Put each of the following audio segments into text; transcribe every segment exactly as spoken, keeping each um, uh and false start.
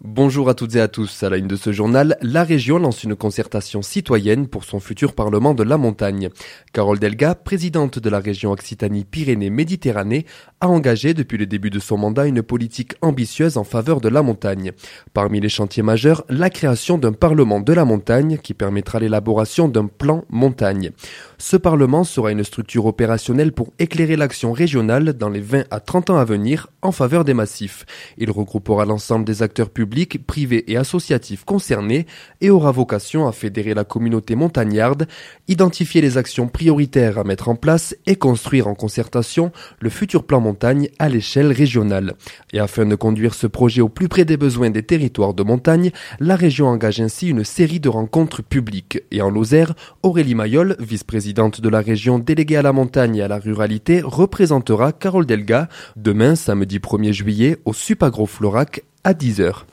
Bonjour à toutes et à tous. À la une de ce journal, la région lance une concertation citoyenne pour son futur Parlement de la montagne. Carole Delga, présidente de la région Occitanie-Pyrénées-Méditerranée, a engagé depuis le début de son mandat une politique ambitieuse en faveur de la montagne. Parmi les chantiers majeurs, la création d'un Parlement de la montagne qui permettra l'élaboration d'un plan montagne. Ce Parlement sera une structure opérationnelle pour éclairer l'action régionale dans les vingt à trente ans à venir en faveur des massifs. Il regroupera l'ensemble des acteurs publics publics, privés et associatifs concernés et aura vocation à fédérer la communauté montagnarde, identifier les actions prioritaires à mettre en place et construire en concertation le futur plan montagne à l'échelle régionale. Et afin de conduire ce projet au plus près des besoins des territoires de montagne, la région engage ainsi une série de rencontres publiques. Et en Lozère, Aurélie Mayol, vice-présidente de la région déléguée à la montagne et à la ruralité, représentera Carole Delga demain, samedi premier juillet, au Supagro-Florac à dix heures.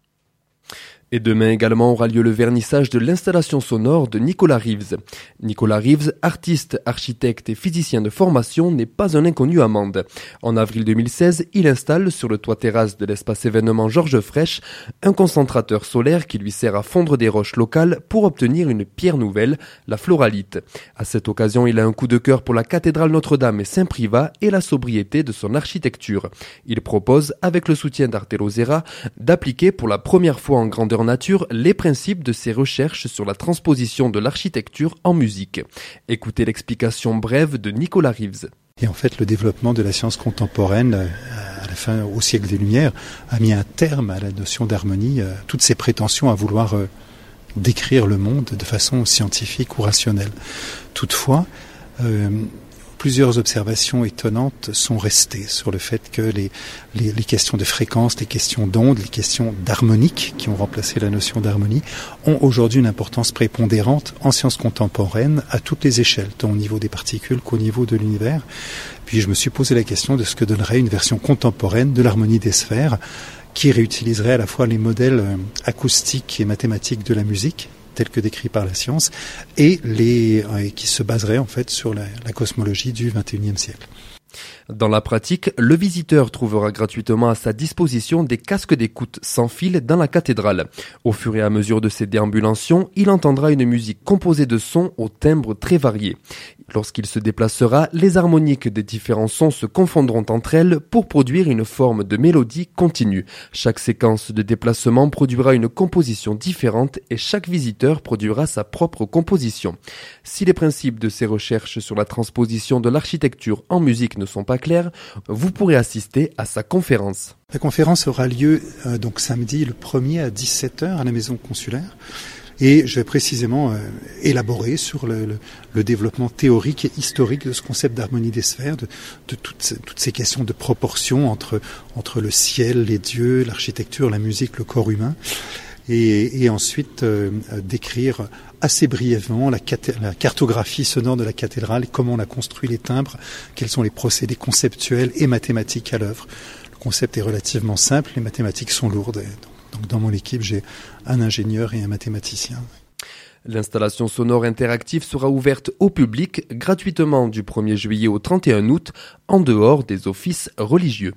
Et demain également aura lieu le vernissage de l'installation sonore de Nicolas Reeves. Nicolas Reeves, artiste, architecte et physicien de formation, n'est pas un inconnu à Mende. En avril deux mille seize, il installe sur le toit terrasse de l'espace événement Georges Frêche un concentrateur solaire qui lui sert à fondre des roches locales pour obtenir une pierre nouvelle, la floralite. À cette occasion, il a un coup de cœur pour la cathédrale Notre-Dame et Saint-Privat et la sobriété de son architecture. Il propose, avec le soutien d'Arte Lozera, d'appliquer pour la première fois en grandeur nature les principes de ses recherches sur la transposition de l'architecture en musique. Écoutez l'explication brève de Nicolas Reeves. Et en fait, le développement de la science contemporaine, à la fin, au siècle des Lumières, a mis un terme à la notion d'harmonie, toutes ces prétentions à vouloir décrire le monde de façon scientifique ou rationnelle. Toutefois, euh, plusieurs observations étonnantes sont restées sur le fait que les, les, les questions de fréquence, les questions d'onde, les questions d'harmonique, qui ont remplacé la notion d'harmonie, ont aujourd'hui une importance prépondérante en sciences contemporaines à toutes les échelles, tant au niveau des particules qu'au niveau de l'univers. Puis je me suis posé la question de ce que donnerait une version contemporaine de l'harmonie des sphères, qui réutiliserait à la fois les modèles acoustiques et mathématiques de la musique, tels que décrits par la science, et les euh, qui se baserait en fait sur la, la cosmologie du vingt et unième siècle. Dans la pratique, le visiteur trouvera gratuitement à sa disposition des casques d'écoute sans fil dans la cathédrale. Au fur et à mesure de ses déambulations, il entendra une musique composée de sons aux timbres très variés. Lorsqu'il se déplacera, les harmoniques des différents sons se confondront entre elles pour produire une forme de mélodie continue. Chaque séquence de déplacement produira une composition différente et chaque visiteur produira sa propre composition. Si les principes de ces recherches sur la transposition de l'architecture en musique ne sont pas clairs, vous pourrez assister à sa conférence. La conférence aura lieu euh, donc samedi le premier à dix-sept heures à la maison consulaire. Et je vais précisément euh, élaborer sur le, le, le développement théorique et historique de ce concept d'harmonie des sphères, de, de toutes, toutes ces questions de proportion entre, entre le ciel, les dieux, l'architecture, la musique, le corps humain. Et, et ensuite euh, décrire assez brièvement la, cath- la cartographie sonore de la cathédrale, comment on a construit les timbres, quels sont les procédés conceptuels et mathématiques à l'œuvre. Le concept est relativement simple, les mathématiques sont lourdes. Donc dans mon équipe, j'ai un ingénieur et un mathématicien. L'installation sonore interactive sera ouverte au public gratuitement du premier juillet au trente et un août, en dehors des offices religieux.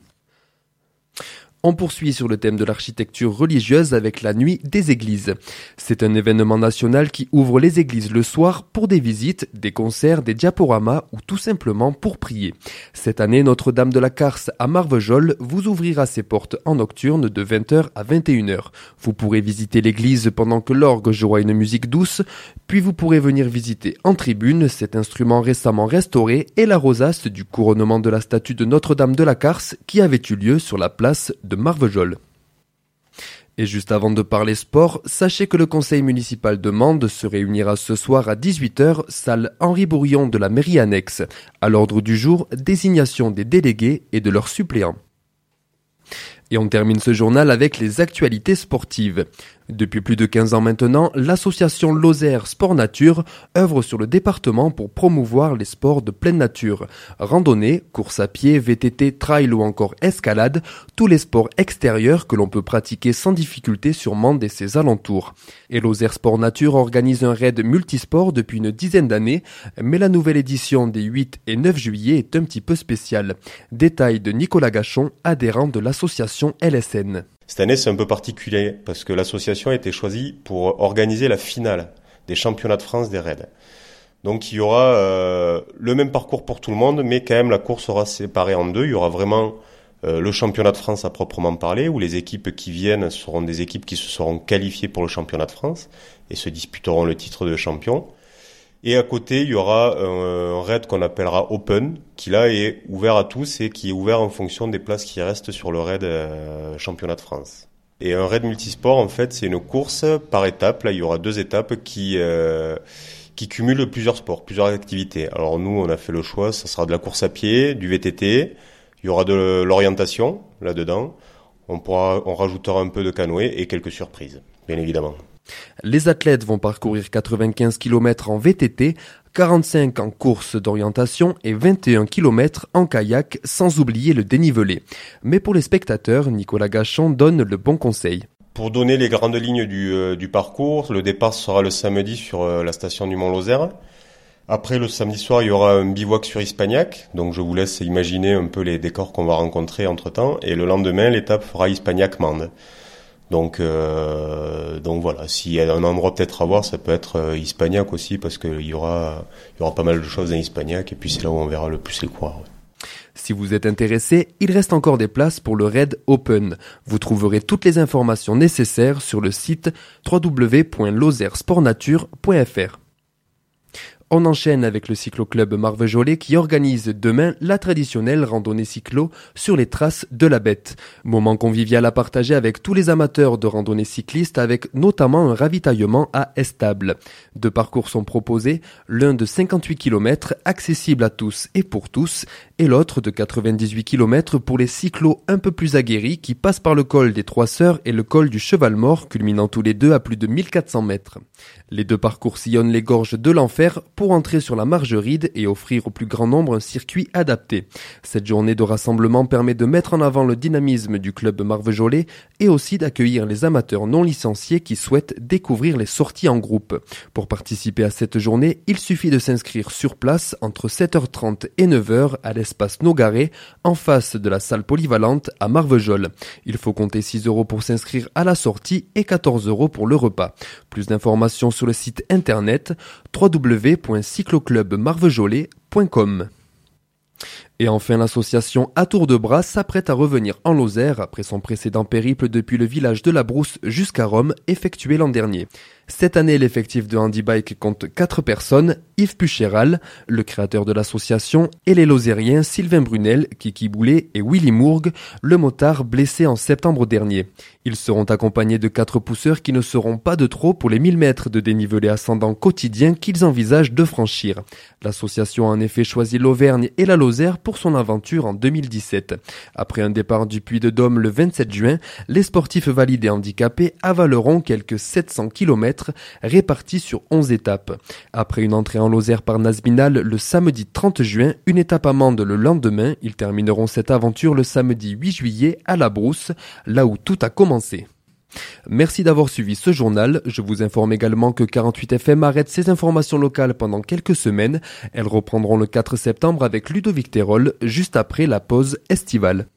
On poursuit sur le thème de l'architecture religieuse avec la Nuit des Églises. C'est un événement national qui ouvre les églises le soir pour des visites, des concerts, des diaporamas ou tout simplement pour prier. Cette année, Notre-Dame de la Carse à Marvejols vous ouvrira ses portes en nocturne de vingt heures à vingt et une heures. Vous pourrez visiter l'église pendant que l'orgue jouera une musique douce, puis vous pourrez venir visiter en tribune cet instrument récemment restauré et la rosace du couronnement de la statue de Notre-Dame de la Carse qui avait eu lieu sur la place de Marvejols. Et juste avant de parler sport, sachez que le conseil municipal de Mende se réunira ce soir à dix-huit heures, salle Henri Bourillon de la mairie annexe. À l'ordre du jour, désignation des délégués et de leurs suppléants. Et on termine ce journal avec les actualités sportives. Depuis plus de quinze ans maintenant, l'association Lozère Sport Nature œuvre sur le département pour promouvoir les sports de pleine nature. Randonnée, course à pied, V T T, trail ou encore escalade, tous les sports extérieurs que l'on peut pratiquer sans difficulté sur Mende et ses alentours. Et Lozère Sport Nature organise un raid multisport depuis une dizaine d'années, mais la nouvelle édition des huit et neuf juillet est un petit peu spéciale. Détail de Nicolas Gachon, adhérent de l'association L S N. Cette année, c'est un peu particulier parce que l'association a été choisie pour organiser la finale des championnats de France des raids. Donc il y aura euh, le même parcours pour tout le monde, mais quand même la course sera séparée en deux. Il y aura vraiment euh, le championnat de France à proprement parler, où les équipes qui viennent seront des équipes qui se seront qualifiées pour le championnat de France et se disputeront le titre de champion. Et à côté, il y aura un raid qu'on appellera Open, qui là est ouvert à tous et qui est ouvert en fonction des places qui restent sur le raid euh, championnat de France. Et un raid multisport, en fait, c'est une course par étapes. Là, il y aura deux étapes qui euh, qui cumulent plusieurs sports, plusieurs activités. Alors nous, on a fait le choix, ça sera de la course à pied, du V T T, il y aura de l'orientation là-dedans. On pourra, on rajoutera un peu de canoë et quelques surprises, bien évidemment. Les athlètes vont parcourir quatre-vingt-quinze kilomètres en V T T, quarante-cinq en course d'orientation et vingt et un kilomètres en kayak, sans oublier le dénivelé. Mais pour les spectateurs, Nicolas Gachon donne le bon conseil. Pour donner les grandes lignes du, euh, du parcours, le départ sera le samedi sur euh, la station du Mont-Lozère. Après, le samedi soir, il y aura un bivouac sur Ispagnac. Donc, je vous laisse imaginer un peu les décors qu'on va rencontrer entre-temps. Et le lendemain, l'étape fera Ispagnac-Mende. Donc, euh, donc voilà. S'il y a un endroit peut-être à voir, ça peut être euh, Ispagnac aussi, parce qu'il y aura, il y aura pas mal de choses dans Ispagnac. Et puis, c'est là où on verra le plus les coureurs. Ouais. Si vous êtes intéressé, il reste encore des places pour le raid Open. Vous trouverez toutes les informations nécessaires sur le site w w w point lozère sport nature point f r. On enchaîne avec le cyclo-club Marvejolet qui organise demain la traditionnelle randonnée cyclo sur les traces de la Bête. Moment convivial à partager avec tous les amateurs de randonnée cycliste avec notamment un ravitaillement à Estable. Deux parcours sont proposés, l'un de cinquante-huit kilomètres accessible à tous et pour tous et l'autre de quatre-vingt-dix-huit kilomètres pour les cyclos un peu plus aguerris qui passent par le col des Trois Sœurs et le col du Cheval Mort culminant tous les deux à plus de mille quatre cents mètres. Les deux parcours sillonnent les gorges de l'enfer pour entrer sur la Margeride et offrir au plus grand nombre un circuit adapté. Cette journée de rassemblement permet de mettre en avant le dynamisme du club Marvejolet et aussi d'accueillir les amateurs non licenciés qui souhaitent découvrir les sorties en groupe. Pour participer à cette journée, il suffit de s'inscrire sur place entre sept heures trente et neuf heures à l'espace Nogaret, en face de la salle polyvalente à Marvejols. Il faut compter six euros pour s'inscrire à la sortie et quatorze euros pour le repas. Plus d'informations sur le site internet w w w point cycloclub marvejolet point com. Et enfin, l'association À Tour de Bras s'apprête à revenir en Lozère après son précédent périple depuis le village de la Brousse jusqu'à Rome, effectué l'an dernier. Cette année, l'effectif de handibike compte quatre personnes, Yves Puchéral, le créateur de l'association, et les Lozériens Sylvain Brunel, Kiki Boulet et Willy Mourgue, le motard blessé en septembre dernier. Ils seront accompagnés de quatre pousseurs qui ne seront pas de trop pour les mille mètres de dénivelé ascendant quotidien qu'ils envisagent de franchir. L'association a en effet choisi l'Auvergne et la Lozère pour son aventure en deux mille dix-sept. Après un départ du Puy-de-Dôme le vingt-sept juin, les sportifs valides et handicapés avaleront quelques sept cents kilomètres répartis sur onze étapes. Après une entrée en Lozère par Nazminal le samedi trente juin, une étape à Mende le lendemain, ils termineront cette aventure le samedi huit juillet à la Brousse, là où tout a commencé. Merci d'avoir suivi ce journal. Je vous informe également que quarante-huit F M arrête ses informations locales pendant quelques semaines. Elles reprendront le quatre septembre avec Ludovic Terol, juste après la pause estivale.